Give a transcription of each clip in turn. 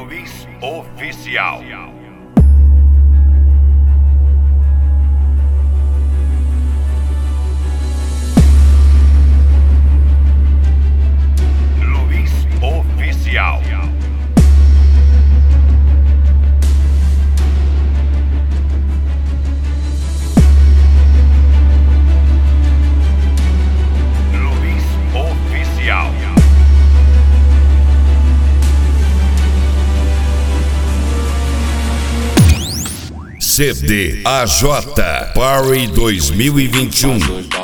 Luiz Oficial. Luiz Oficial. Luiz Oficial. CD AJ Party 2021.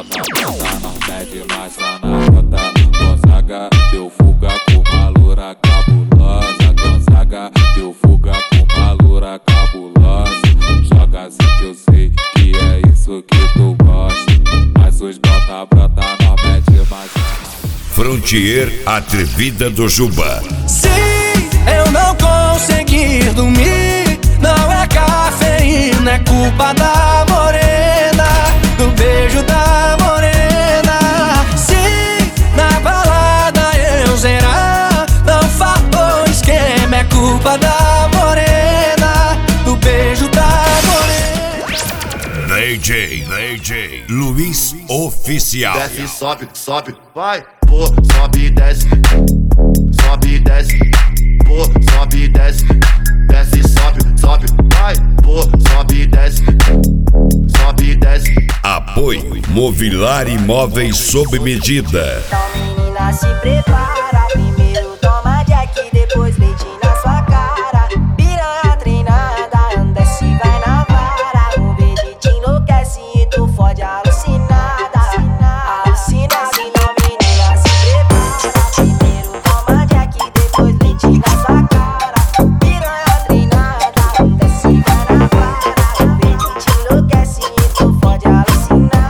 Gonzaga deu fuga com uma loura cabulosa. Gonzaga deu fuga com uma loura cabulosa. Joga assim que eu sei que é isso que tu gosta. Mas os brota não mete mais. Frontier Atrevida do Juba. Se eu não conseguir dormir, não é cafeína, é culpa da morena, do beijo da morena. Se na balada eu zerar, não faltou esquema, é culpa da morena, do beijo da morena. DJ Luiz Oficial. Desce, sobe, sobe, vai, pô, sobe, desce, sobe, desce, pô, sobe, desce, desce, sobe, sobe, vai, pô, sobe, desce, sobe, desce. Apoio Movilar Imóveis sob medida. Então menina se prepara, primeiro toma Jack, depois leite na sua cara. Piranha treinada, anda se vai na vara. O verde te enlouquece e tu fode alucinada. Alucinada, então menina se prepara, primeiro toma Jack, depois leite na sua cara. Piranha treinada, anda se vai na vara. O verde te enlouquece e tu fode alucinada.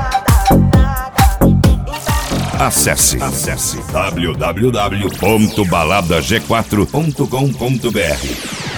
Acesse www.baladag4.com.br.